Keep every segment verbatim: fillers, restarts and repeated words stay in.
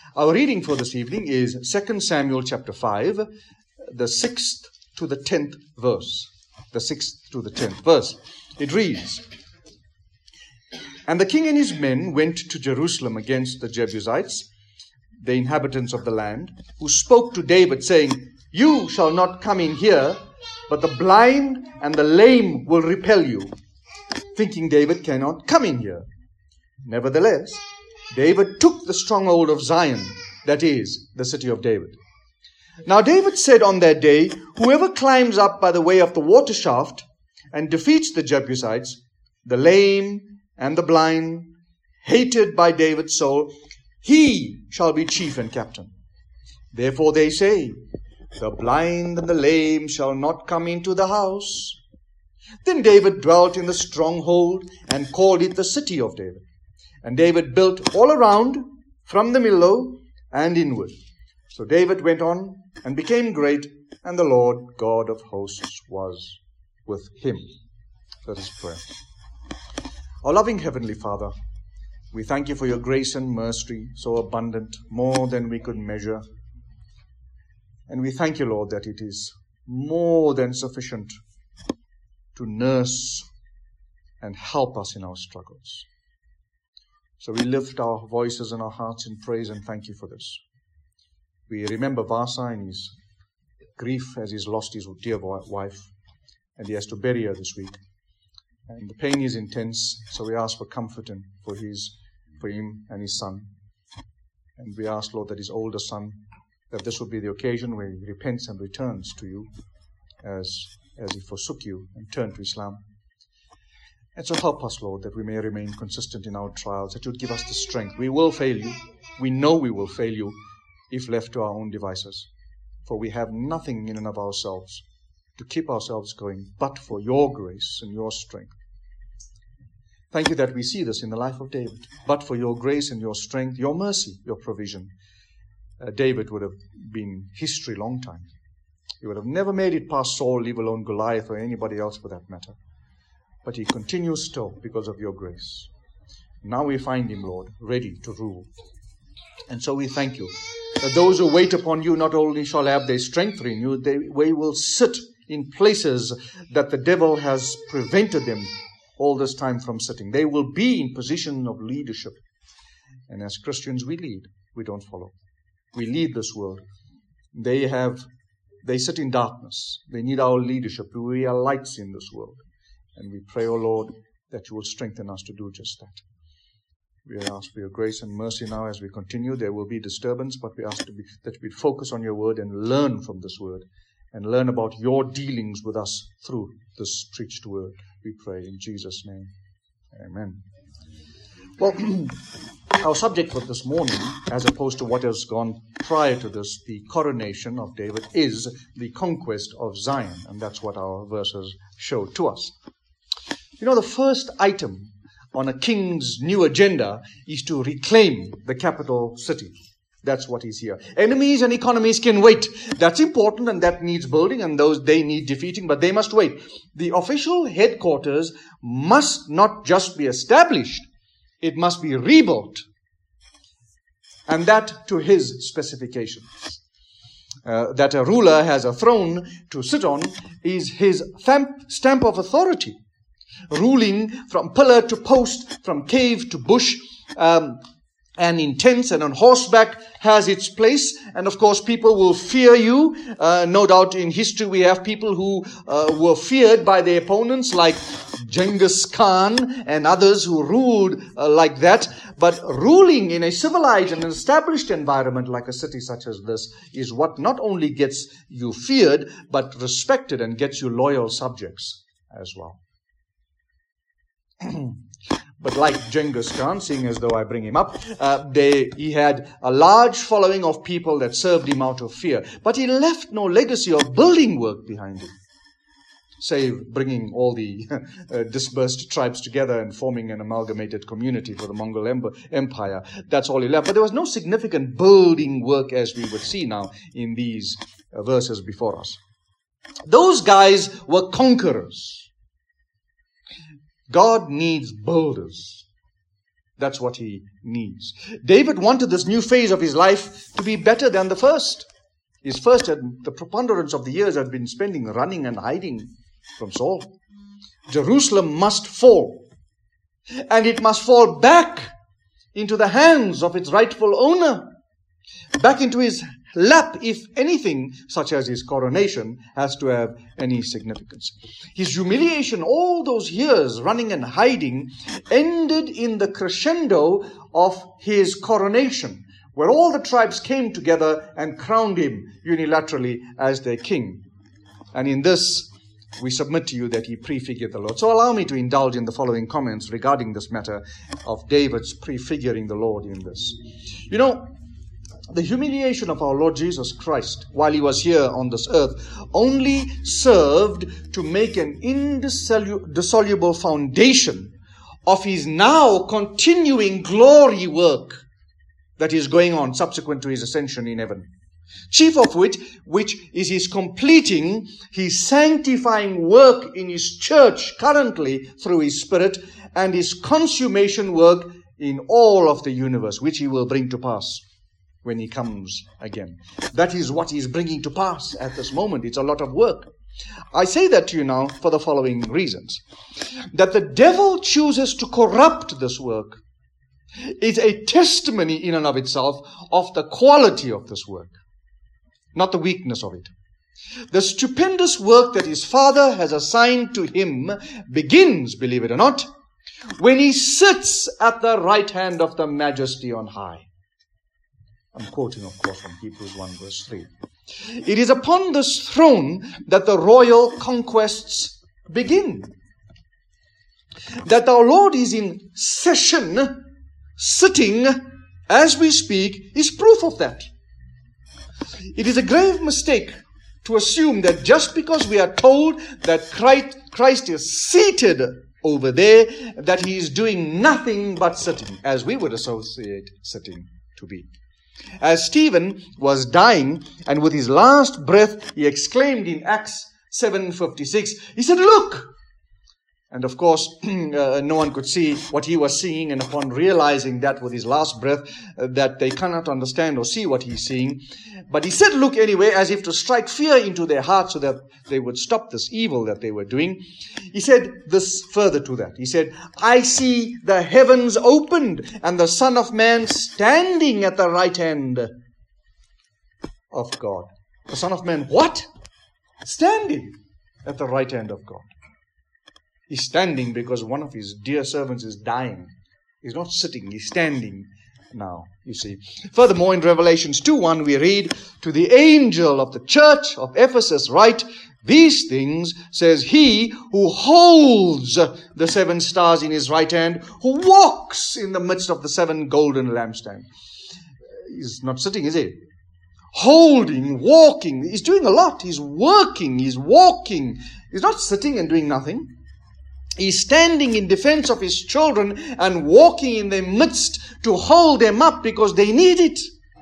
Our reading for this evening is Second Samuel chapter five, the sixth to the tenth verse. The sixth to the tenth verse. It reads, "And the king and his men went to Jerusalem against the Jebusites, the inhabitants of the land, who spoke to David, saying, 'You shall not come in here, but the blind and the lame will repel you,' thinking David cannot come in here. Nevertheless, David took the stronghold of Zion, that is, the city of David. Now David said on that day, 'Whoever climbs up by the way of the water shaft and defeats the Jebusites, the lame and the blind, hated by David's soul, he shall be chief and captain.' Therefore they say, 'The blind and the lame shall not come into the house.' Then David dwelt in the stronghold and called it the city of David. And David built all around, from the Millo and inward. So David went on and became great, and the Lord God of hosts was with him." Let us pray. Our loving Heavenly Father, we thank you for your grace and mercy, so abundant, more than we could measure. And we thank you, Lord, that it is more than sufficient to nurse and help us in our struggles. So we lift our voices and our hearts in praise and thank you for this. We remember Vasa and his grief as he's lost his dear wife, and he has to bury her this week. And the pain is intense, so we ask for comfort and for his, for him and his son. And we ask, Lord, that his older son, that this would be the occasion where he repents and returns to you as, as he forsook you and turned to Islam. And so help us, Lord, that we may remain consistent in our trials, that you would give us the strength. We will fail you. We know we will fail you if left to our own devices. For we have nothing in and of ourselves to keep ourselves going but for your grace and your strength. Thank you that we see this in the life of David. But for your grace and your strength, your mercy, your provision, uh, David would have been history long time. He would have never made it past Saul, leave alone Goliath or anybody else for that matter. But he continues still because of your grace. Now we find him, Lord, ready to rule. And so we thank you that those who wait upon you not only shall have their strength renewed, they, they will sit in places that the devil has prevented them all this time from sitting. They will be in position of leadership. And as Christians, we lead. We don't follow. We lead this world. They have, they sit in darkness. They need our leadership. We are lights in this world. And we pray, O Lord, that you will strengthen us to do just that. We ask for your grace and mercy now as we continue. There will be disturbance, but we ask to be, that we focus on your word and learn from this word and learn about your dealings with us through this preached word. We pray in Jesus' name. Amen. Well, our subject for this morning, as opposed to what has gone prior to this, the coronation of David, is the conquest of Zion. And that's what our verses show to us. You know, the first item on a king's new agenda is to reclaim the capital city. That's what is here. Enemies and economies can wait. That's important and that needs building and those they need defeating, but they must wait. The official headquarters must not just be established, it must be rebuilt. And that to his specifications. Uh, that a ruler has a throne to sit on is his thump, stamp of authority. Ruling from pillar to post, from cave to bush, um, and in tents and on horseback has its place. And of course, people will fear you. Uh, no doubt in history we have people who uh, were feared by their opponents like Genghis Khan and others who ruled uh, like that. But ruling in a civilized and established environment like a city such as this is what not only gets you feared, but respected and gets you loyal subjects as well. But like Genghis Khan, seeing as though I bring him up, uh, they, he had a large following of people that served him out of fear. But he left no legacy of building work behind him, save bringing all the uh, dispersed tribes together and forming an amalgamated community for the Mongol Empire. That's all he left. But there was no significant building work as we would see now in these uh, verses before us. Those guys were conquerors. God needs builders. That's what he needs. David wanted this new phase of his life to be better than the first. His first, had, the preponderance of the years had been spending running and hiding from Saul. Jerusalem must fall. And it must fall back into the hands of its rightful owner. Back into his lap, if anything, such as his coronation, has to have any significance. His humiliation, all those years running and hiding, ended in the crescendo of his coronation, where all the tribes came together and crowned him unilaterally as their king. And in this, we submit to you that he prefigured the Lord. So allow me to indulge in the following comments regarding this matter of David's prefiguring the Lord in this. You know, the humiliation of our Lord Jesus Christ while he was here on this earth only served to make an indissoluble foundation of his now continuing glory work that is going on subsequent to his ascension in heaven. Chief of which, which is his completing his sanctifying work in his church currently through his Spirit, and his consummation work in all of the universe, which he will bring to pass when he comes again. That is what he is bringing to pass at this moment. It's a lot of work. I say that to you now for the following reasons. That the devil chooses to corrupt this work is a testimony in and of itself of the quality of this work, not the weakness of it. The stupendous work that his Father has assigned to him begins, believe it or not, when he sits at the right hand of the Majesty on high. I'm quoting, of course, from Hebrews one verse three. It is upon this throne that the royal conquests begin. That our Lord is in session, sitting, as we speak, is proof of that. It is a grave mistake to assume that just because we are told that Christ, Christ is seated over there, that he is doing nothing but sitting, as we would associate sitting to be. As Stephen was dying, and with his last breath, he exclaimed in Acts seven fifty-six, he said, "Look!" And of course, uh, no one could see what he was seeing, and upon realizing that with his last breath, uh, that they cannot understand or see what he's seeing. But he said, "Look," anyway, as if to strike fear into their hearts so that they would stop this evil that they were doing. He said this further to that. He said, "I see the heavens opened and the Son of Man standing at the right hand of God." The Son of Man, what? Standing at the right hand of God. He's standing because one of his dear servants is dying. He's not sitting, he's standing now, you see. Furthermore, in Revelations two one, we read, "To the angel of the church of Ephesus write, these things says he who holds the seven stars in his right hand, who walks in the midst of the seven golden lampstands." He's not sitting, is he? Holding, walking. He's doing a lot. He's working, he's walking. He's not sitting and doing nothing. He's standing in defense of his children and walking in their midst to hold them up because they need it.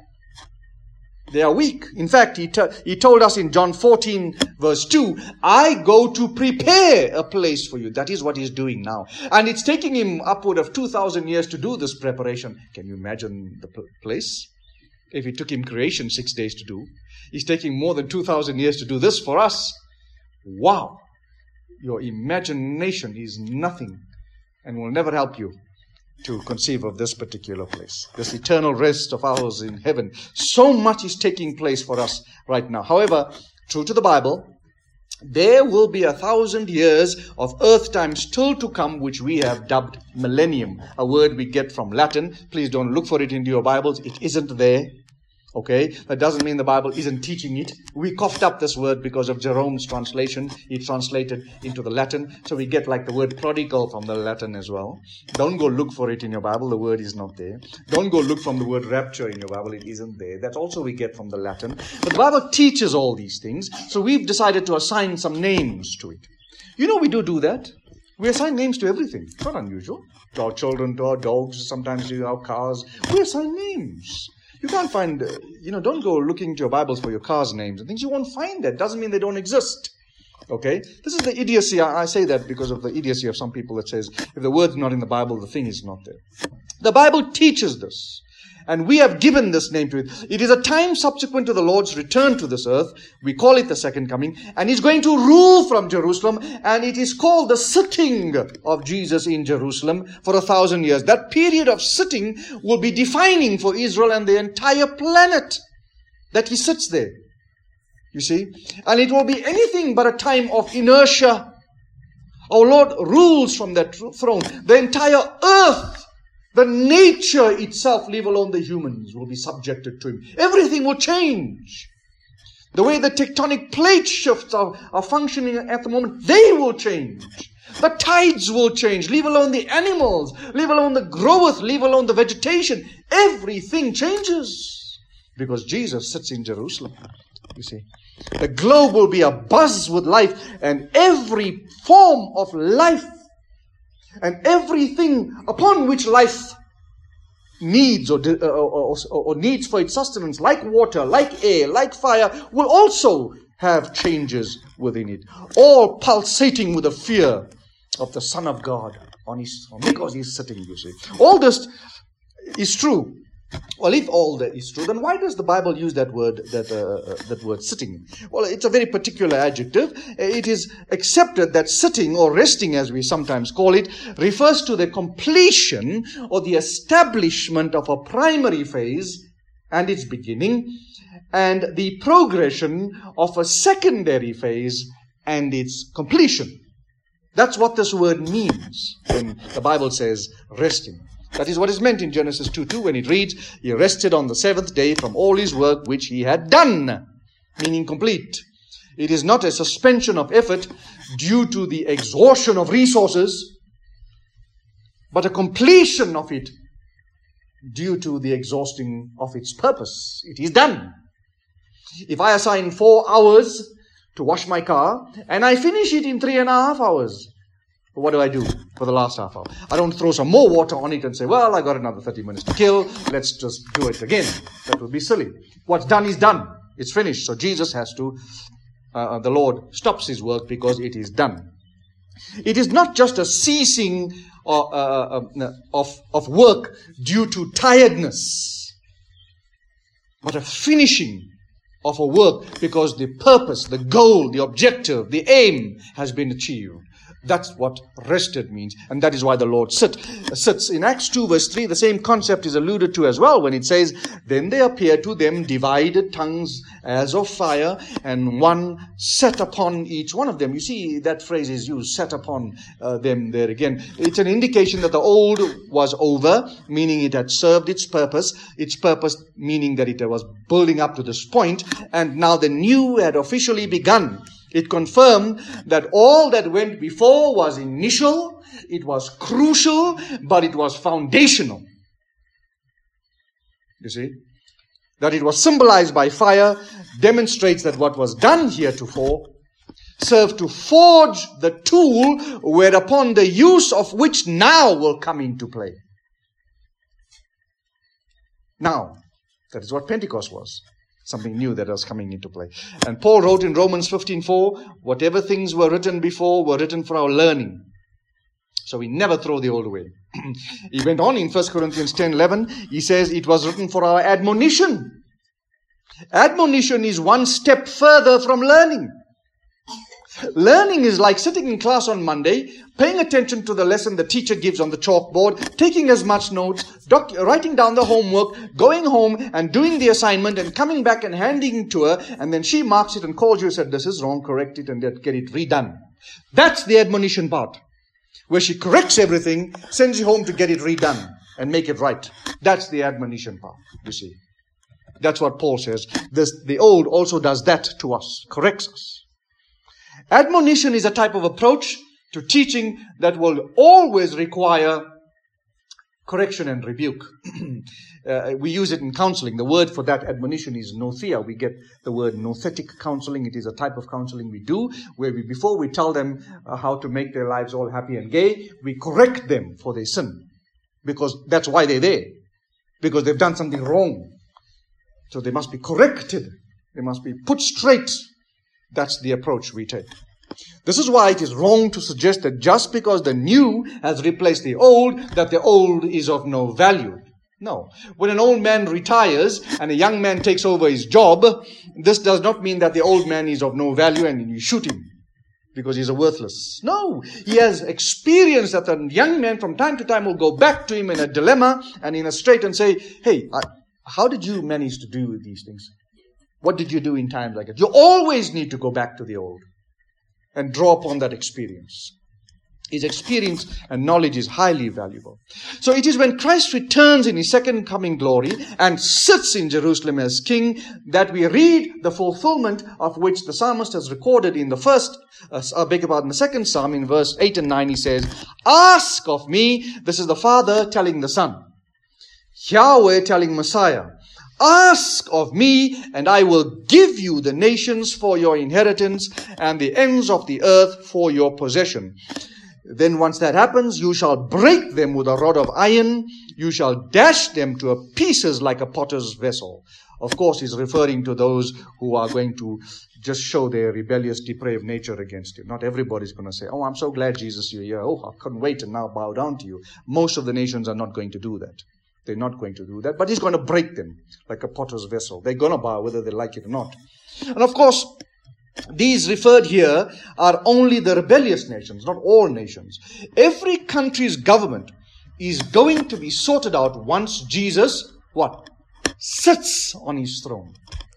They are weak. In fact, he, t- he told us in John fourteen verse two, "I go to prepare a place for you." That is what he's doing now. And it's taking him upward of two thousand years to do this preparation. Can you imagine the p- place? If it took him creation six days to do, he's taking more than two thousand years to do this for us. Wow. Your imagination is nothing and will never help you to conceive of this particular place, this eternal rest of ours in heaven. So much is taking place for us right now. However, true to the Bible, there will be a thousand years of earth time still to come, which we have dubbed millennium, a word we get from Latin. Please don't look for it into your Bibles. It isn't there. Okay, that doesn't mean the Bible isn't teaching it. We coughed up this word because of Jerome's translation. He translated into the Latin. So we get like the word prodigal from the Latin as well. Don't go look for it in your Bible. The word is not there. Don't go look from the word rapture in your Bible. It isn't there. That's also we get from the Latin. But the Bible teaches all these things. So we've decided to assign some names to it. You know we do do that. We assign names to everything. It's not unusual. To our children, to our dogs, sometimes to our cars. We assign names. You can't find, uh, you know, don't go looking to your Bibles for your cars' names and things. You won't find that. Doesn't mean they don't exist. Okay? This is the idiocy. I, I say that because of the idiocy of some people that says, if the word's not in the Bible, the thing is not there. The Bible teaches this. And we have given this name to it. It is a time subsequent to the Lord's return to this earth. We call it the second coming. And He's going to rule from Jerusalem. And it is called the sitting of Jesus in Jerusalem for a thousand years. That period of sitting will be defining for Israel and the entire planet that He sits there. You see? And it will be anything but a time of inertia. Our Lord rules from that throne. The entire earth, the nature itself, leave alone the humans, will be subjected to Him. Everything will change. The way the tectonic plate shifts are, are functioning at the moment, they will change. The tides will change. Leave alone the animals. Leave alone the growth. Leave alone the vegetation. Everything changes. Because Jesus sits in Jerusalem. You see. The globe will be abuzz with life. And every form of life and everything upon which life needs or, or, or, or needs for its sustenance, like water, like air, like fire, will also have changes within it. All pulsating with the fear of the Son of God on His throne, because He's sitting, you see. All this is true. Well, if all that is true, then why does the Bible use that word, that uh, that word sitting? Well, it's a very particular adjective. It is accepted that sitting, or resting as we sometimes call it, refers to the completion or the establishment of a primary phase and its beginning, and the progression of a secondary phase and its completion. That's what this word means when the Bible says resting. That is what is meant in Genesis two two when it reads, He rested on the seventh day from all His work which He had done, meaning complete. It is not a suspension of effort due to the exhaustion of resources, but a completion of it due to the exhausting of its purpose. It is done. If I assign four hours to wash my car, and I finish it in three and a half hours, what do I do for the last half hour? I don't throw some more water on it and say, well, I got another thirty minutes to kill. Let's just do it again. That would be silly. What's done is done. It's finished. So Jesus has to, uh, the Lord stops His work because it is done. It is not just a ceasing uh, uh, uh, of, of work due to tiredness, but a finishing of a work because the purpose, the goal, the objective, the aim has been achieved. That's what rested means. And that is why the Lord sit, sits. In Acts two verse three, the same concept is alluded to as well when it says, Then there appeared to them divided tongues as of fire, and one sat upon each one of them. You see, that phrase is used, sat upon uh, them there again. It's an indication that the old was over, meaning it had served its purpose. Its purpose meaning that it was building up to this point, and now the new had officially begun. It confirmed that all that went before was initial, it was crucial, but it was foundational. You see? That it was symbolized by fire demonstrates that what was done heretofore served to forge the tool whereupon the use of which now will come into play. Now, that is what Pentecost was. Something new that was coming into play. And Paul wrote in Romans fifteen four, whatever things were written before were written for our learning. So we never throw the old away. He went on in First Corinthians ten eleven, he says it was written for our admonition. Admonition is one step further from learning. Learning is like sitting in class on Monday, paying attention to the lesson the teacher gives on the chalkboard, taking as much notes, doc- writing down the homework, going home and doing the assignment and coming back and handing it to her, and then she marks it and calls you and said, this is wrong, correct it and get it redone. That's the admonition part, where she corrects everything, sends you home to get it redone and make it right. That's the admonition part, you see. That's what Paul says. This, the old also does that to us, corrects us. Admonition is a type of approach to teaching that will always require correction and rebuke. uh, we use it in counseling. The word for that admonition is nothea. We get the word nothetic counseling. It is a type of counseling we do where we, before we tell them uh, how to make their lives all happy and gay, we correct them for their sin. Because that's why they're there. Because they've done something wrong. So they must be corrected. They must be put straight. That's the approach we take. This is why it is wrong to suggest that just because the new has replaced the old, that the old is of no value. No. When an old man retires and a young man takes over his job, this does not mean that the old man is of no value and you shoot him because he's a worthless. No. He has experience that the young man from time to time will go back to him in a dilemma and in a strait and say, hey, I, how did you manage to do these things? What did you do in times like that? You always need to go back to the old and draw upon that experience. His experience and knowledge is highly valuable. So it is when Christ returns in his second coming glory and sits in Jerusalem as king that we read the fulfillment of which the psalmist has recorded in the first, uh, I beg your pardon, the second psalm in verse eight and nine. He says, ask of me, this is the Father telling the Son, Yahweh telling Messiah, ask of me, and I will give you the nations for your inheritance and the ends of the earth for your possession. Then once that happens, you shall break them with a rod of iron. You shall dash them to pieces like a potter's vessel. Of course, he's referring to those who are going to just show their rebellious, depraved nature against him. Not everybody's going to say, oh, I'm so glad, Jesus, you're here. Oh, I couldn't wait and now bow down to you. Most of the nations are not going to do that. They're not going to do that. But he's going to break them like a potter's vessel. They're going to bow whether they like it or not. And of course, these referred here are only the rebellious nations, not all nations. Every country's government is going to be sorted out once Jesus, what? Sits on his throne.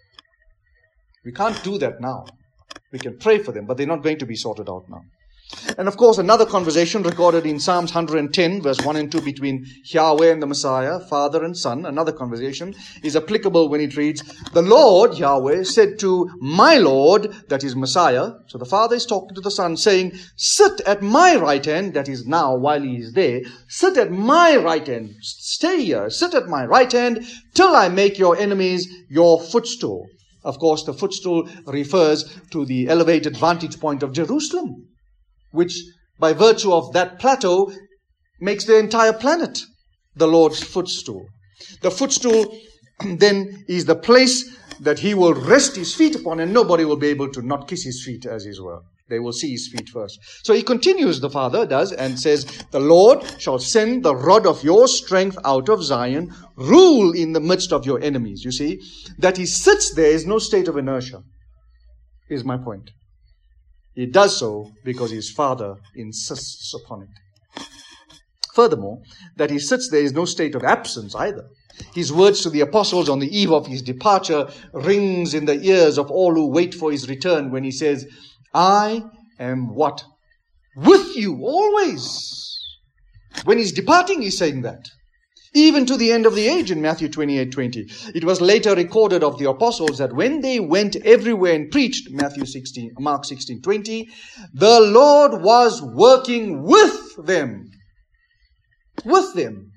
We can't do that now. We can pray for them, but they're not going to be sorted out now. And of course, another conversation recorded in Psalms one hundred ten, verse one and two, between Yahweh and the Messiah, Father and Son. Another conversation is applicable when it reads, the Lord, Yahweh, said to my Lord, that is Messiah. So the Father is talking to the Son, saying, sit at my right hand, that is now while he is there, sit at my right hand, stay here, sit at my right hand, till I make your enemies your footstool. Of course, the footstool refers to the elevated vantage point of Jerusalem, which by virtue of that plateau makes the entire planet the Lord's footstool. The footstool then is the place that he will rest his feet upon, and nobody will be able to not kiss his feet, as it were. They will see his feet first. So he continues, the Father does, and says, the Lord shall send the rod of your strength out of Zion, rule in the midst of your enemies. You see, that he sits there is no state of inertia, is my point. He does so because his Father insists upon it. Furthermore, that he sits there is no state of absence either. His words to the apostles on the eve of his departure rings in the ears of all who wait for his return when he says, I am what? With you always. When he's departing, he's saying that. Even to the end of the age in Matthew twenty-eight twenty. It was later recorded of the apostles that when they went everywhere and preached, Matthew sixteen, Mark sixteen twenty, the Lord was working with them. With them.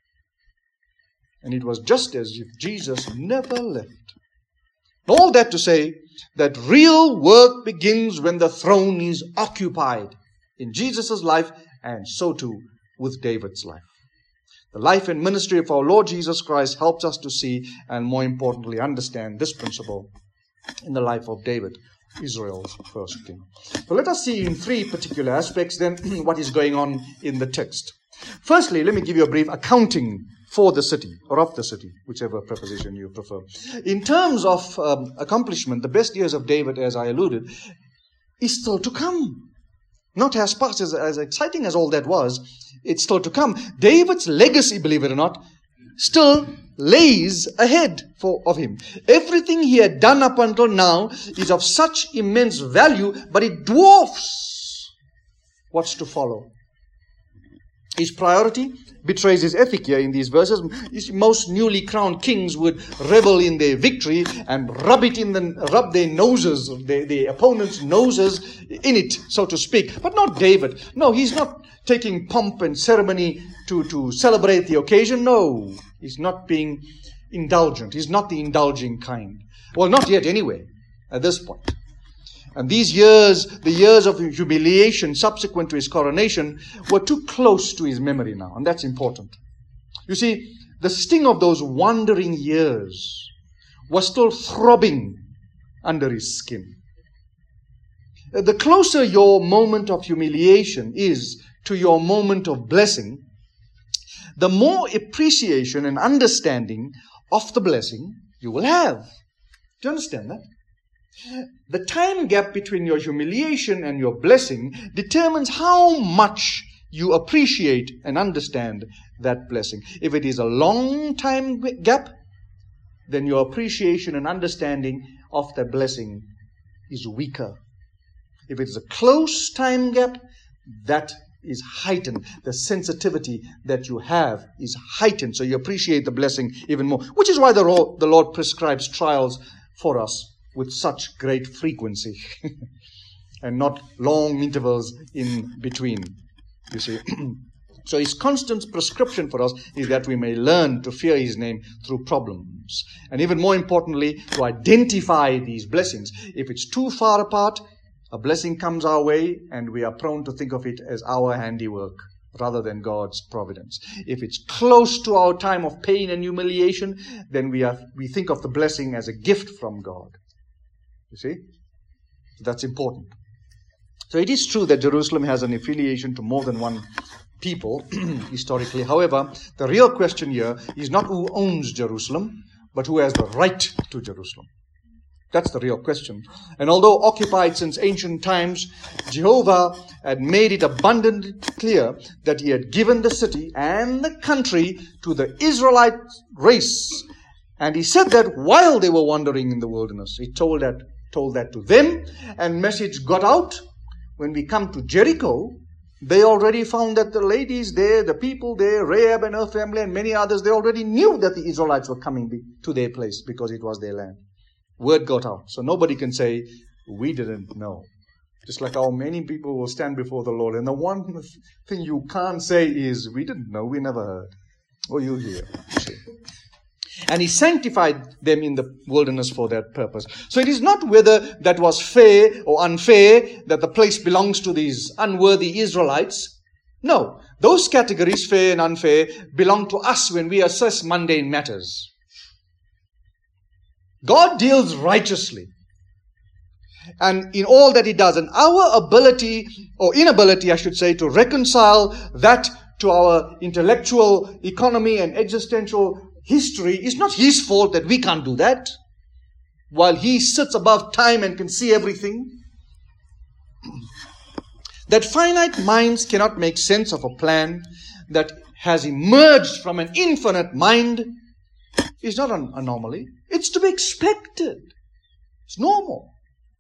And it was just as if Jesus never left. All that to say that real work begins when the throne is occupied in Jesus' life, and so too with David's life. The life and ministry of our Lord Jesus Christ helps us to see and, more importantly, understand this principle in the life of David, Israel's first king. So let us see in three particular aspects then what is going on in the text. Firstly, let me give you a brief accounting for the city, or of the city, whichever preposition you prefer. In terms of um, accomplishment, the best years of David, as I alluded, is still to come. Not as fast, as, as exciting as all that was, it's still to come. David's legacy, believe it or not, still lays ahead for, of him. Everything he had done up until now is of such immense value, but it dwarfs what's to follow. His priority betrays his ethic here in these verses. Most newly crowned kings would revel in their victory and rub it in the rub their noses, their, their opponents' noses in it, so to speak. But not David. No, he's not taking pomp and ceremony to, to celebrate the occasion. No, he's not being indulgent. He's not the indulging kind. Well, not yet anyway, at this point. And these years, the years of humiliation subsequent to his coronation, were too close to his memory now. And that's important. You see, the sting of those wandering years was still throbbing under his skin. the closer your moment of humiliation is to your moment of blessing, the more appreciation and understanding of the blessing you will have. Do you understand that? The time gap between your humiliation and your blessing determines how much you appreciate and understand that blessing. If it is a long time gap, then your appreciation and understanding of that blessing is weaker. If it is a close time gap, that is heightened. The sensitivity that you have is heightened, so you appreciate the blessing even more. Which is why the Lord, the Lord prescribes trials for us with such great frequency and not long intervals in between, you see. So His constant prescription for us is that we may learn to fear His name through problems. And even more importantly, to identify these blessings. If it's too far apart, a blessing comes our way and we are prone to think of it as our handiwork rather than God's providence. If it's close to our time of pain and humiliation, then we are we think of the blessing as a gift from God. You see? That's important. So it is true that Jerusalem has an affiliation to more than one people historically. However, the real question here is not who owns Jerusalem, but who has the right to Jerusalem. That's the real question. And although occupied since ancient times, Jehovah had made it abundantly clear that He had given the city and the country to the Israelite race. And He said that while they were wandering in the wilderness. He told that, told that to them, and message got out. When we come to Jericho, they already found that the ladies there, the people there, Rahab and her family and many others, they already knew that the Israelites were coming to their place because it was their land. Word got out. So nobody can say, we didn't know. Just like how many people will stand before the Lord. And the one thing you can't say is, we didn't know, we never heard. Or you hear. And He sanctified them in the wilderness for that purpose. So it is not whether that was fair or unfair, that the place belongs to these unworthy Israelites. No, those categories, fair and unfair, belong to us when we assess mundane matters. God deals righteously. And in all that He does. And our ability, or inability I should say, to reconcile that to our intellectual economy and existential history is not His fault that we can't do that. While He sits above time and can see everything. That finite minds cannot make sense of a plan that has emerged from an infinite mind is not an anomaly. It's to be expected. It's normal.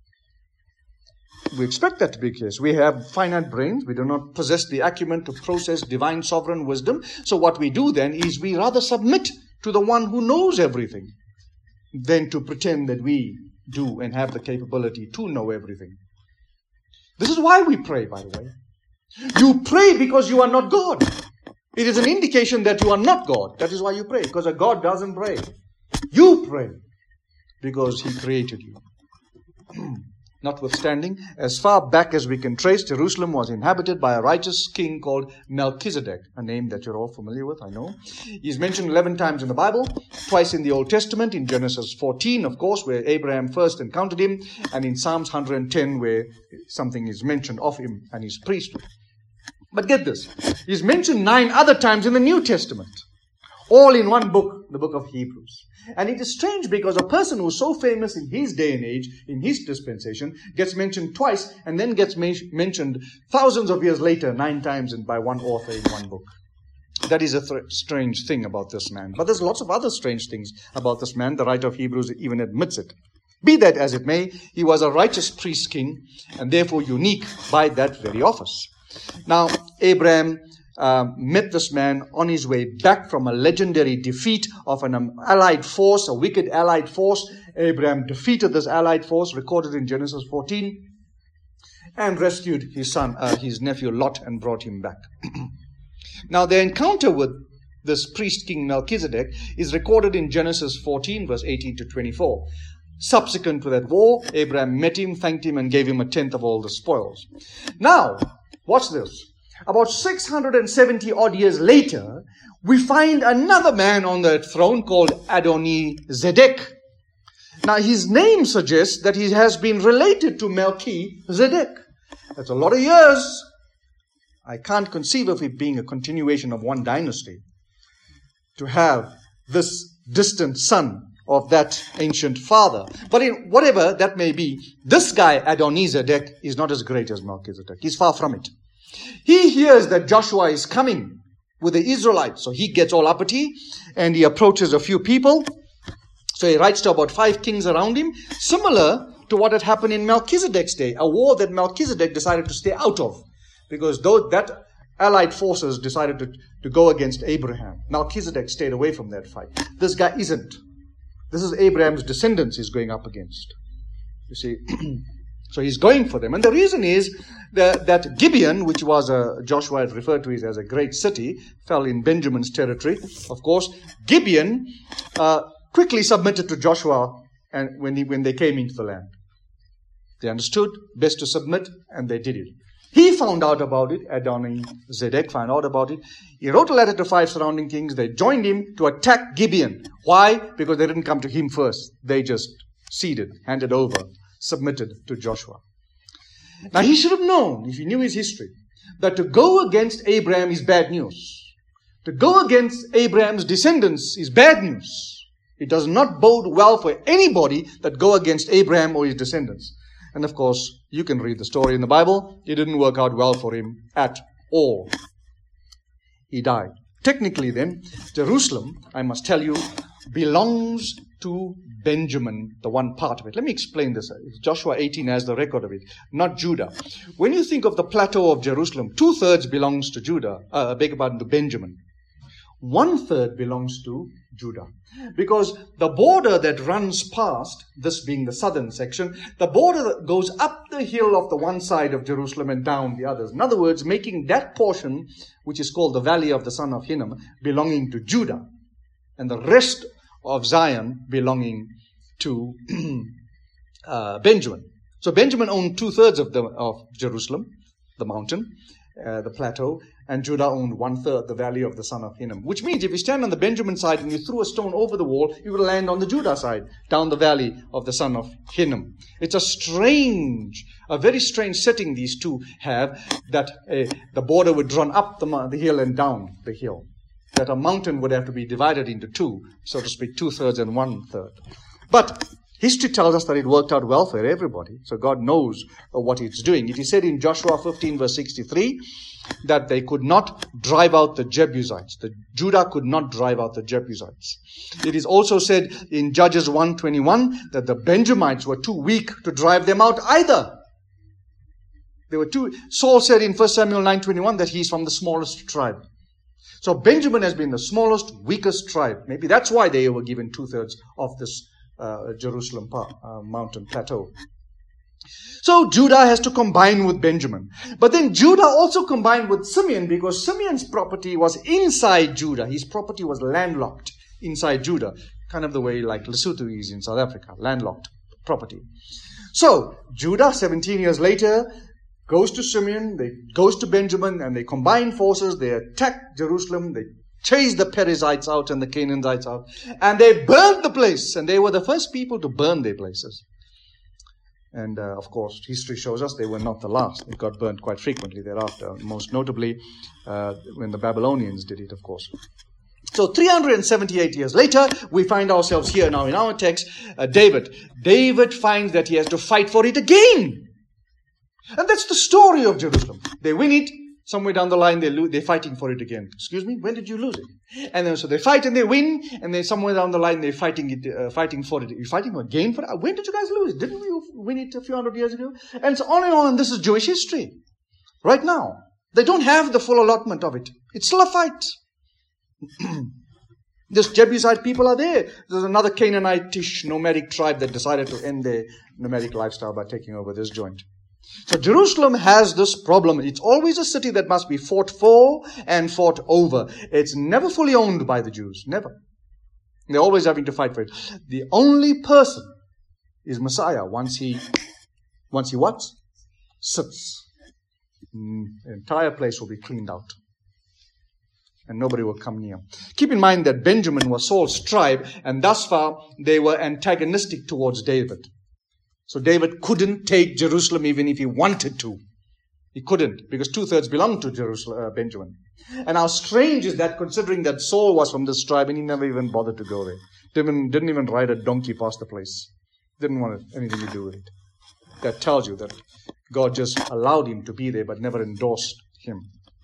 We expect that to be the case. We have finite brains. We do not possess the acumen to process divine sovereign wisdom. So what we do then is we rather submit to the one who knows everything than to pretend that we do and have the capability to know everything. This is why we pray, by the way. You pray because you are not God. It is an indication that you are not God. That is why you pray. Because a God doesn't pray. You pray because He created you. Notwithstanding, as far back as we can trace, Jerusalem was inhabited by a righteous king called Melchizedek, a name that you're all familiar with, I know. He's mentioned eleven times in the Bible, twice in the Old Testament, in Genesis fourteen, of course, where Abraham first encountered him, and in Psalms one hundred ten, where something is mentioned of him and his priesthood. But get this, he's mentioned nine other times in the New Testament, all in one book, the book of Hebrews. And it is strange because a person who's so famous in his day and age, in his dispensation, gets mentioned twice and then gets men- mentioned thousands of years later, nine times and by one author in one book. That is a th- strange thing about this man. But there's lots of other strange things about this man. The writer of Hebrews even admits it. Be that as it may, he was a righteous priest king and therefore unique by that very office. Now, Abraham Uh, met this man on his way back from a legendary defeat of an um, allied force, a wicked allied force. Abraham defeated this allied force, recorded in Genesis fourteen, and rescued his son, uh, his nephew Lot, and brought him back. Now, the encounter with this priest king Melchizedek is recorded in Genesis fourteen, verse eighteen to twenty-four. Subsequent to that war, Abraham met him, thanked him, and gave him a tenth of all the spoils. Now, watch this. About six hundred seventy odd years later, we find another man on the throne called Adoni-Zedek. Now, his name suggests that he has been related to Melchizedek. That's a lot of years. I can't conceive of it being a continuation of one dynasty, to have this distant son of that ancient father. But in whatever that may be, this guy, Adonizedek, is not as great as Melchizedek. He's far from it. He hears that Joshua is coming with the Israelites. So he gets all uppity and he approaches a few people. So he writes to about five kings around him, similar to what had happened in Melchizedek's day, a war that Melchizedek decided to stay out of, because though that allied forces decided to, to go against Abraham, Melchizedek stayed away from that fight. This guy isn't. This is Abraham's descendants he's going up against. You see, so he's going for them. And the reason is that, that Gibeon, which was a, Joshua had referred to as a great city, fell in Benjamin's territory. Of course, Gibeon uh, quickly submitted to Joshua and when, he, when they came into the land. They understood best to submit, and they did it. He found out about it. Adonizedek found out about it. He wrote a letter to five surrounding kings. They joined him to attack Gibeon. Why? Because they didn't come to him first. They just ceded, handed over, submitted to Joshua. Now, he should have known, if he knew his history, that to go against Abraham is bad news. To go against Abraham's descendants is bad news. It does not bode well for anybody that go against Abraham or his descendants. And of course, you can read the story in the Bible. It didn't work out well for him at all. He died. Technically then, Jerusalem, I must tell you, belongs to Benjamin, the one part of it. Let me explain this. Joshua eighteen has the record of it, not Judah. When you think of the plateau of Jerusalem, two-thirds belongs to Judah, uh, I beg your pardon, to Benjamin. One-third belongs to Judah. Because the border that runs past, this being the southern section, the border that goes up the hill of the one side of Jerusalem and down the others. In other words, making that portion, which is called the valley of the son of Hinnom, belonging to Judah. And the rest of Zion belonging to uh, Benjamin. So Benjamin owned two-thirds of, the, of Jerusalem, the mountain, uh, the plateau, and Judah owned one-third, the valley of the son of Hinnom. Which means if you stand on the Benjamin side and you threw a stone over the wall, you would land on the Judah side, down the valley of the son of Hinnom. It's a strange, a very strange setting these two have, that uh, the border would run up the, the hill and down the hill. That a mountain would have to be divided into two, so to speak, two-thirds and one-third. But history tells us that it worked out well for everybody. So God knows what it's doing. It is said in Joshua fifteen verse sixty-three that they could not drive out the Jebusites. The Judah could not drive out the Jebusites. It is also said in Judges one twenty-one that the Benjamites were too weak to drive them out either. They were too. Saul said in First Samuel nine twenty-one that he's from the smallest tribe. So Benjamin has been the smallest, weakest tribe. Maybe that's why they were given two-thirds of this uh, Jerusalem uh, mountain plateau. So Judah has to combine with Benjamin. But then Judah also combined with Simeon, because Simeon's property was inside Judah. His property was landlocked inside Judah. Kind of the way like Lesotho is in South Africa, landlocked property. So Judah, seventeen years later, goes to Simeon, they goes to Benjamin, and they combine forces, they attack Jerusalem, they chase the Perizzites out and the Canaanites out, and they burned the place, and they were the first people to burn their places. And uh, of course, history shows us they were not the last. They got burnt quite frequently thereafter, most notably uh, when the Babylonians did it, of course. So three hundred seventy-eight years later, we find ourselves here now in our text, uh, David. David finds that he has to fight for it again. And that's the story of Jerusalem. They win it. Somewhere down the line, they lo- they're fighting for it again. Excuse me? When did you lose it? And then so they fight and they win. And then somewhere down the line, they're fighting it, uh, fighting for it. You're fighting again for it? When did you guys lose it? Didn't we win it a few hundred years ago? And so on and on. This is Jewish history. Right now. They don't have the full allotment of it. It's still a fight. This Jebusite people are there. There's another Canaanitish nomadic tribe that decided to end their nomadic lifestyle by taking over this joint. So Jerusalem has this problem. It's always a city that must be fought for and fought over. It's never fully owned by the Jews. Never. They're always having to fight for it. The only person is Messiah once he, once he what? Sits. Mm, the entire place will be cleaned out. and nobody will come near. Keep in mind that Benjamin was Saul's tribe, and thus far they were antagonistic towards David. So David couldn't take Jerusalem even if he wanted to. He couldn't, because two-thirds belonged to Jerusalem, uh, Benjamin. And how strange is that, considering that Saul was from this tribe and he never even bothered to go there. Didn't, didn't even ride a donkey past the place. Didn't want anything to do with it. That tells you that God just allowed him to be there but never endorsed him.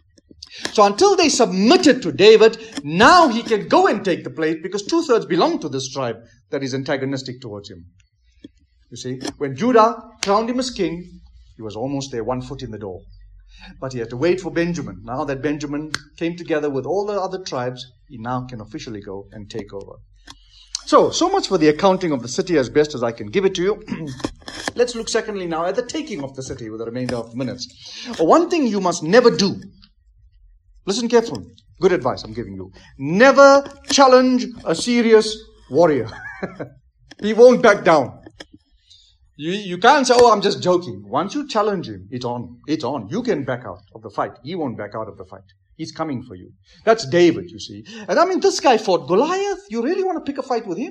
So until they submitted to David, now he can go and take the place because two-thirds belong to this tribe that is antagonistic towards him. You see, when Judah crowned him as king, he was almost there, one foot in the door. But he had to wait for Benjamin. Now that Benjamin came together with all the other tribes, he now can officially go and take over. So, so much for the accounting of the city as best as I can give it to you. Let's look secondly now at the taking of the city with the remainder of minutes. One thing you must never do. Listen carefully. Good advice I'm giving you. Never challenge a serious warrior. He won't back down. You, you can't say, oh, I'm just joking. Once you challenge him, it's on. It's on. You can back out of the fight. He won't back out of the fight. He's coming for you. That's David, you see. And I mean, this guy fought Goliath. You really want to pick a fight with him?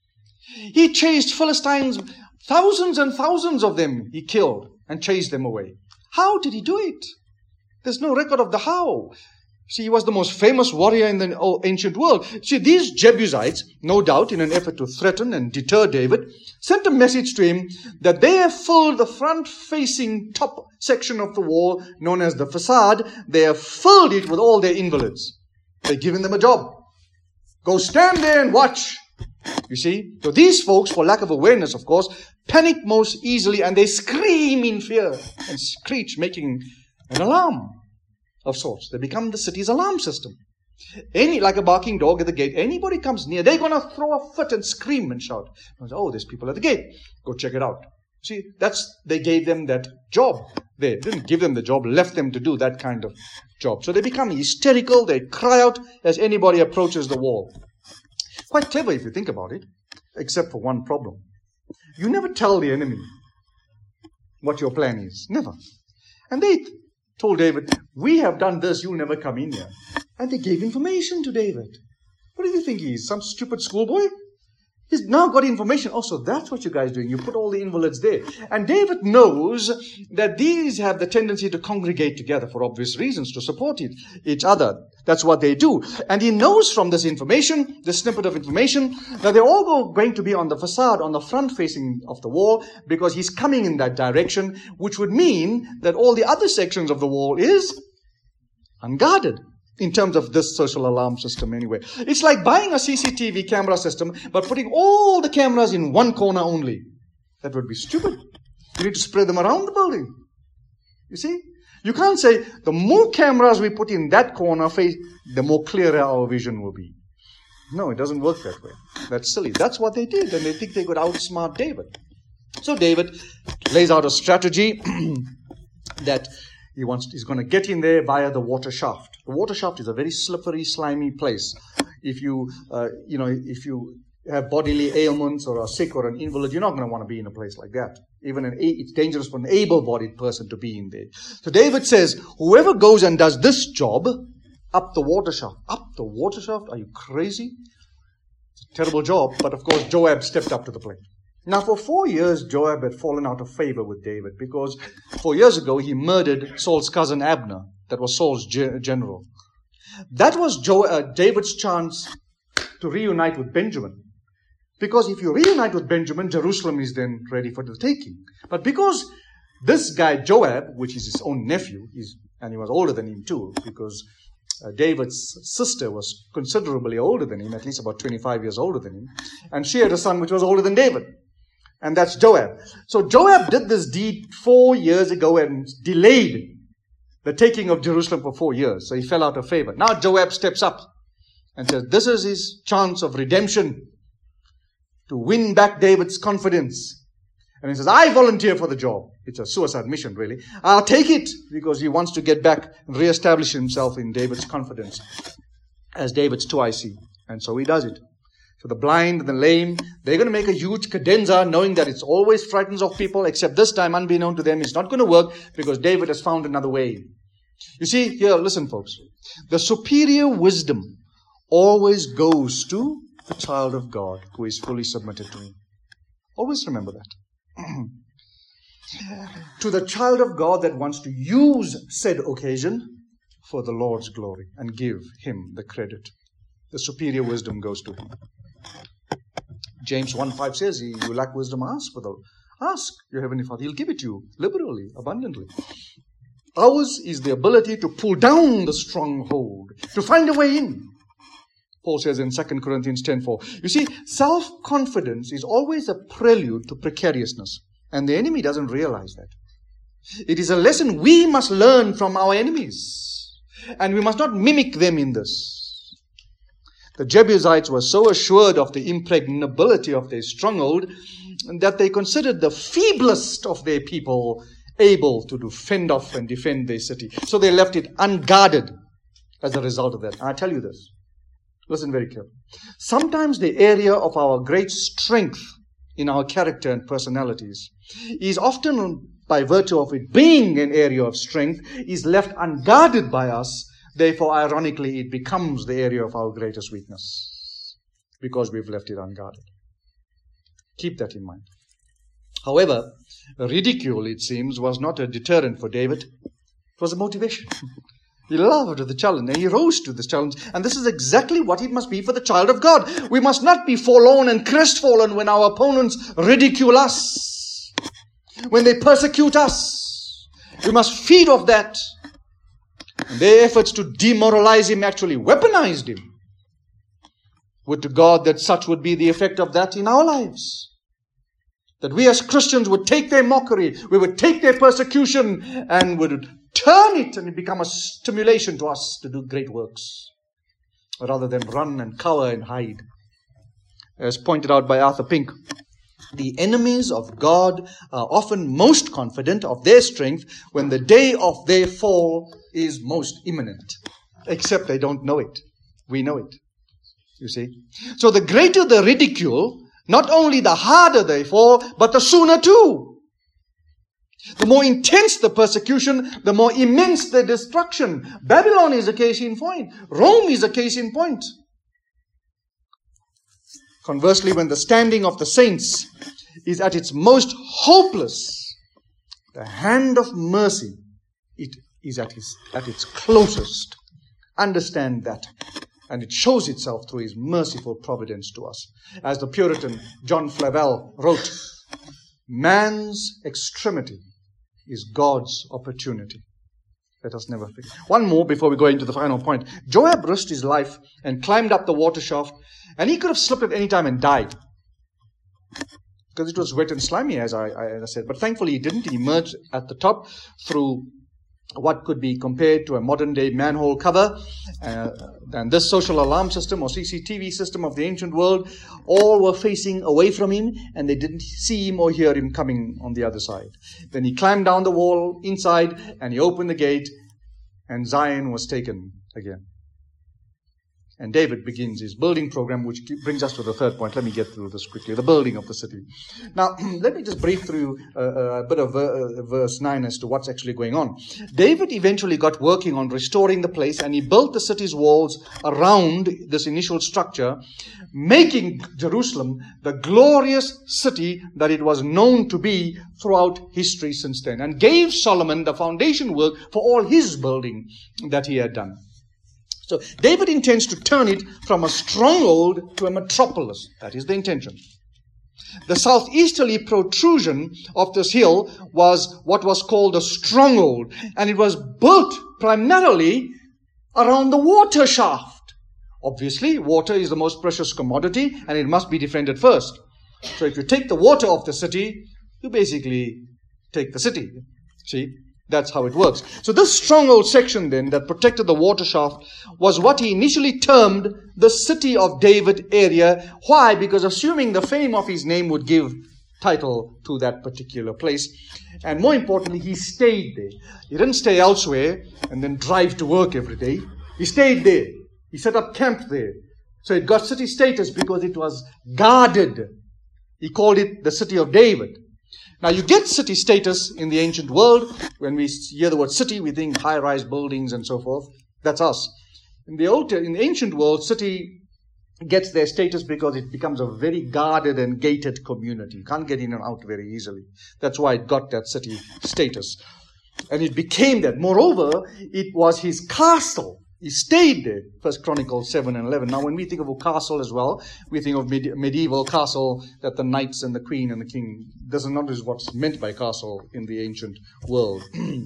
He chased Philistines, thousands and thousands of them he killed and chased them away. How did he do it? There's no record of the how. See, he was the most famous warrior in the ancient world. See, these Jebusites, no doubt in an effort to threaten and deter David, sent a message to him that they have filled the front-facing top section of the wall known as the facade. They have filled it with all their invalids. They've given them a job. Go stand there and watch. You see? So these folks, for lack of awareness, of course, panic most easily and they scream in fear and screech, making an alarm of sorts. They become the city's alarm system. Any, like a barking dog at the gate, anybody comes near, they're going to throw a fit and scream and shout. Oh, there's people at the gate. Go check it out. See, that's, they gave them that job. They didn't give them the job, left them to do that kind of job. So they become hysterical. They cry out as anybody approaches the wall. Quite clever if you think about it, except for one problem. You never tell the enemy what your plan is. Never. And they told David, we have done this, you'll never come in here. And they gave information to David. What do you think he is? Some stupid schoolboy? He's now got information. Oh, so that's what you guys are doing. You put all the invalids there. And David knows that these have the tendency to congregate together for obvious reasons, to support it, each other. That's what they do. And he knows from this information, this snippet of information, that they're all go, going to be on the facade, on the front facing of the wall, because he's coming in that direction, which would mean that all the other sections of the wall is unguarded. In terms of this social alarm system anyway. It's like buying a C C T V camera system, but putting all the cameras in one corner only. That would be stupid. You need to spread them around the building. You see? You can't say, the more cameras we put in that corner, the more clearer our vision will be. No, it doesn't work that way. That's silly. That's what they did, and they think they could outsmart David. So David lays out a strategy that He wants, he's going to get in there via the water shaft. The water shaft is a very slippery, slimy place. If you, uh, you know, if you have bodily ailments or are sick or an invalid, you're not going to want to be in a place like that. Even an, it's dangerous for an able-bodied person to be in there. So David says, whoever goes and does this job, up the water shaft. Up the water shaft? Are you crazy? It's a terrible job. But of course, Joab stepped up to the plate. Now, for four years, Joab had fallen out of favor with David because four years ago, he murdered Saul's cousin Abner. That was Saul's ge- general. That was jo- uh, David's chance to reunite with Benjamin. Because if you reunite with Benjamin, Jerusalem is then ready for the taking. But because this guy, Joab, which is his own nephew, he's, and he was older than him too, because uh, David's sister was considerably older than him, at least about twenty-five years older than him, and she had a son which was older than David. And that's Joab. So Joab did this deed four years ago and delayed the taking of Jerusalem for four years. So he fell out of favor. Now Joab steps up and says, this is his chance of redemption to win back David's confidence. And he says, I volunteer for the job. It's a suicide mission, really. I'll take it because he wants to get back and reestablish himself in David's confidence as David's two I C. And so he does it. So the blind and the lame, they're going to make a huge cadenza knowing that it's always frightens off people, except this time, unbeknown to them, it's not going to work because David has found another way. You see, here, listen folks. The superior wisdom always goes to the child of God who is fully submitted to Him. Always remember that. To the child of God that wants to use said occasion for the Lord's glory and give Him the credit. The superior wisdom goes to Him. James one five says, you lack wisdom, ask for the ask your Heavenly Father. He'll give it to you liberally, abundantly. Ours is the ability to pull down the stronghold, to find a way in. Paul says in Second Corinthians ten four. You see, self-confidence is always a prelude to precariousness. And the enemy doesn't realize that. It is a lesson we must learn from our enemies. And we must not mimic them in this. The Jebusites were so assured of the impregnability of their stronghold that they considered the feeblest of their people able to do fend off and defend their city. So they left it unguarded as a result of that. And I tell you this. Listen very carefully. Sometimes the area of our great strength in our character and personalities is often, by virtue of it being an area of strength, is left unguarded by us. Therefore, ironically, it becomes the area of our greatest weakness because we've left it unguarded. Keep that in mind. However, ridicule, it seems, was not a deterrent for David. It was a motivation. He loved the challenge and he rose to this challenge. And this is exactly what it must be for the child of God. We must not be forlorn and crestfallen when our opponents ridicule us, when they persecute us. We must feed off that. And their efforts to demoralize him actually weaponized him. Would to God that such would be the effect of that in our lives. That we as Christians would take their mockery, we would take their persecution and would turn it and it become a stimulation to us to do great works. Rather than run and cower and hide. As pointed out by Arthur Pink, the enemies of God are often most confident of their strength when the day of their fall is most imminent. Except they don't know it. We know it. You see? So the greater the ridicule, not only the harder they fall, but the sooner too. The more intense the persecution, the more immense the destruction. Babylon is a case in point. Rome is a case in point. Conversely, when the standing of the saints is at its most hopeless, the hand of mercy, it is at its, at its closest. Understand that. And it shows itself through His merciful providence to us. As the Puritan John Flavel wrote, man's extremity is God's opportunity. Let us never forget. One more before we go into the final point. Joab risked his life and climbed up the water shaft, and he could have slipped at any time and died. Because it was wet and slimy, as I, as I said. But thankfully he didn't. He emerged at the top through what could be compared to a modern-day manhole cover. Uh, and this social alarm system or C C T V system of the ancient world, all were facing away from him, and they didn't see him or hear him coming on the other side. Then he climbed down the wall inside, and he opened the gate, and Zion was taken again. And David begins his building program, which brings us to the third point. Let me get through this quickly. The building of the city. Now, let me just brief through a, a bit of uh, verse nine as to what's actually going on. David eventually got working on restoring the place, and he built the city's walls around this initial structure, making Jerusalem the glorious city that it was known to be throughout history since then, and gave Solomon the foundation work for all his building that he had done. So David intends to turn it from a stronghold to a metropolis. That is the intention. The southeasterly protrusion of this hill was what was called a stronghold, and it was built primarily around the water shaft. Obviously, water is the most precious commodity, and it must be defended first. So if you take the water of the city, you basically take the city. See? That's how it works. So this stronghold section then that protected the water shaft was what he initially termed the city of David area. Why? Because assuming the fame of his name would give title to that particular place. And more importantly, he stayed there. He didn't stay elsewhere and then drive to work every day. He stayed there. He set up camp there. So it got city status because it was guarded. He called it the city of David. Now you get city status in the ancient world. When we hear the word city, we think high-rise buildings and so forth. That's us. In the old, in the ancient world, city gets their status because it becomes a very guarded and gated community. You can't get in and out very easily. That's why it got that city status. And it became that. Moreover, it was his castle. He stayed there. First Chronicles seven and eleven. Now when we think of a castle as well, we think of med- medieval castle that the knights and the queen and the king. This is not what's meant by castle in the ancient world.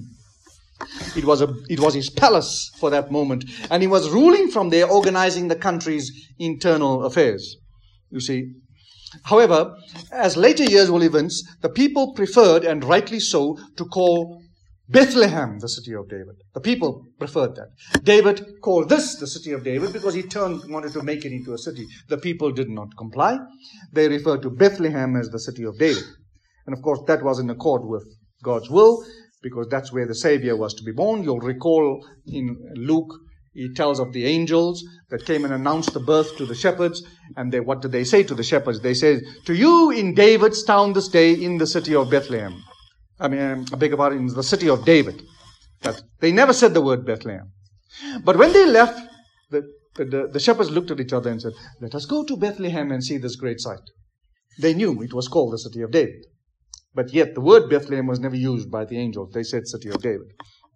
It was a, it was his palace for that moment. And he was ruling from there, organizing the country's internal affairs. You see. However, as later years will evince, the people preferred, and rightly so, to call Bethlehem the city of David. The people preferred that. David called this the city of David because he turned, wanted to make it into a city. The people did not comply. They referred to Bethlehem as the city of David. And of course, that was in accord with God's will, because that's where the Savior was to be born. You'll recall in Luke, he tells of the angels that came and announced the birth to the shepherds. And they, what did they say to the shepherds? They said, "To you in David's town this day in the city of Bethlehem." I mean, I beg your pardon, in the city of David. That they never said the word Bethlehem. But when they left, the, the, the shepherds looked at each other and said, "Let us go to Bethlehem and see this great sight." They knew it was called the city of David. But yet the word Bethlehem was never used by the angels. They said city of David.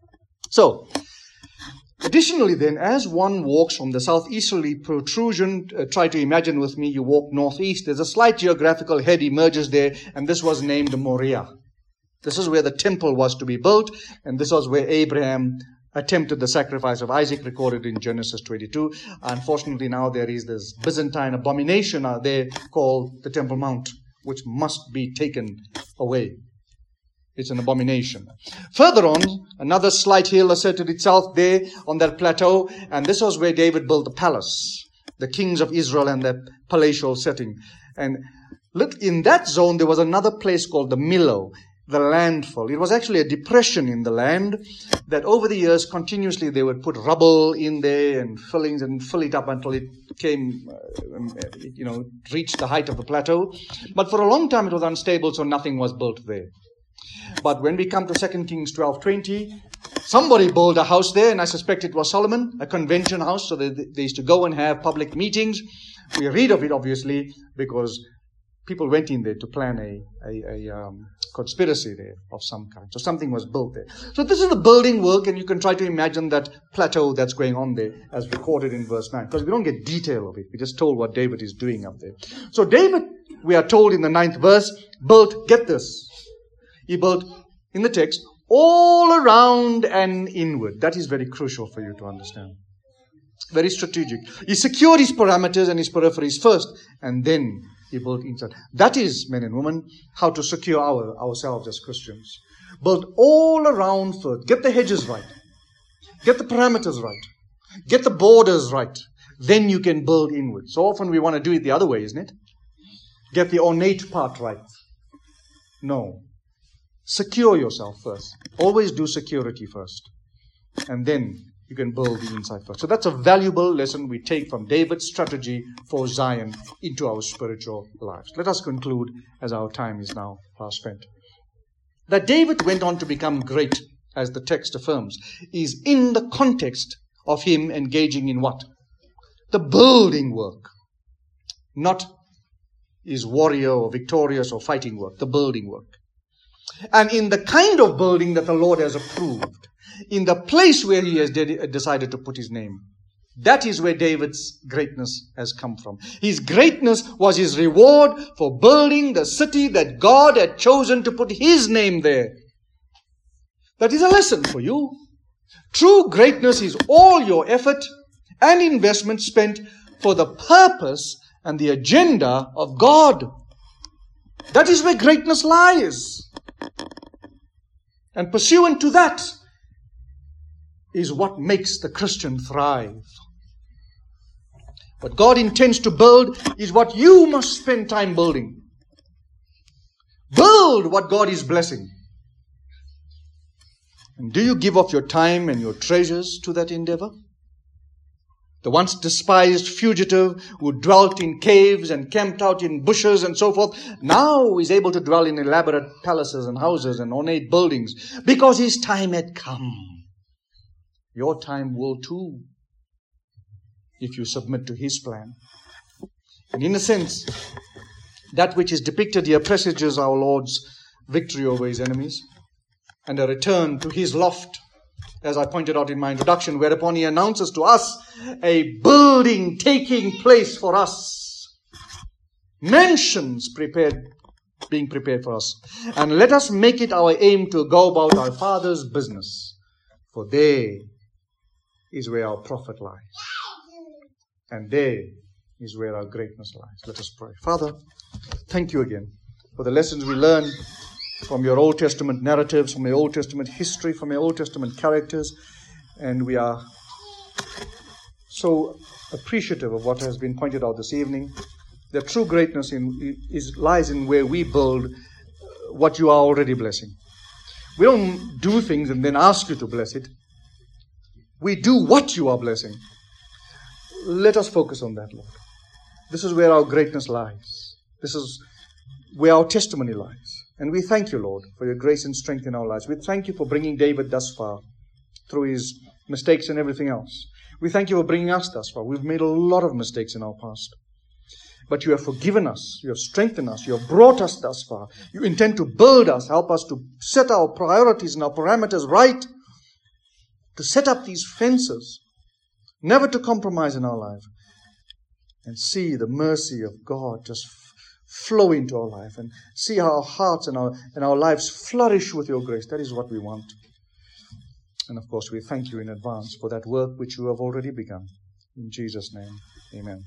So, additionally then, as one walks from the southeasterly protrusion, uh, try to imagine with me, you walk northeast, there's a slight geographical head emerges there, and this was named Moriah. This is where the temple was to be built, and this was where Abraham attempted the sacrifice of Isaac, recorded in Genesis twenty-two. Unfortunately, now there is this Byzantine abomination out there called the Temple Mount, which must be taken away. It's an abomination. Further on, another slight hill asserted itself there on that plateau, and this was where David built the palace, the kings of Israel and their palatial setting. And look, in that zone, there was another place called the Millo, the landfall. It was actually a depression in the land that over the years continuously they would put rubble in there and fillings and fill it up until it came, uh, you know, reached the height of the plateau. But for a long time it was unstable, so nothing was built there. But when we come to Second Kings twelve twenty, somebody built a house there, and I suspect it was Solomon, a convention house, so they, they used to go and have public meetings. We read of it obviously because people went in there to plan a, a, a um, conspiracy there of some kind. So something was built there. So this is the building work, and you can try to imagine that plateau that's going on there as recorded in verse nine. Because we don't get detail of it. We just told what David is doing up there. So David, we are told in the ninth verse, built, get this, he built, in the text, all around and inward. That is very crucial for you to understand. Very strategic. He secured his parameters and his peripheries first, and then he built inside. That is, men and women, how to secure our, ourselves as Christians. Build all around first. Get the hedges right. Get the parameters right. Get the borders right. Then you can build inward. So often we want to do it the other way, isn't it? Get the ornate part right. No. Secure yourself first. Always do security first. And then you can build the inside first. So that's a valuable lesson we take from David's strategy for Zion into our spiritual lives. Let us conclude as our time is now fast spent. That David went on to become great, as the text affirms, is in the context of him engaging in what? The building work. Not his warrior or victorious or fighting work. The building work. And in the kind of building that the Lord has approved. In the place where he has de- decided to put his name. That is where David's greatness has come from. His greatness was his reward for building the city that God had chosen to put his name there. That is a lesson for you. True greatness is all your effort and investment spent for the purpose and the agenda of God. That is where greatness lies. And pursuant to that is what makes the Christian thrive. What God intends to build is what you must spend time building. Build what God is blessing. And do you give of your time and your treasures to that endeavor? The once despised fugitive who dwelt in caves and camped out in bushes and so forth, now is able to dwell in elaborate palaces and houses and ornate buildings because his time had come. Your time will too, if you submit to his plan. And in a sense, that which is depicted here presages our Lord's victory over his enemies and a return to his loft, as I pointed out in my introduction, whereupon he announces to us a building taking place for us. Mansions prepared, being prepared for us. And let us make it our aim to go about our Father's business, for there is where our profit lies. And there is where our greatness lies. Let us pray. Father, thank you again for the lessons we learn from your Old Testament narratives, from your Old Testament history, from your Old Testament characters. And we are so appreciative of what has been pointed out this evening. The true greatness in, is, lies in where we build what you are already blessing. We don't do things and then ask you to bless it. We do what you are blessing. Let us focus on that, Lord. This is where our greatness lies. This is where our testimony lies. And we thank you, Lord, for your grace and strength in our lives. We thank you for bringing David thus far through his mistakes and everything else. We thank you for bringing us thus far. We've made a lot of mistakes in our past. But you have forgiven us. You have strengthened us. You have brought us thus far. You intend to build us. Help us to set our priorities and our parameters right. To set up these fences. Never to compromise in our life. And see the mercy of God just flow into our life and see how our hearts and our, and our lives flourish with your grace. That is what we want. And of course, we thank you in advance for that work which you have already begun. In Jesus' name, amen.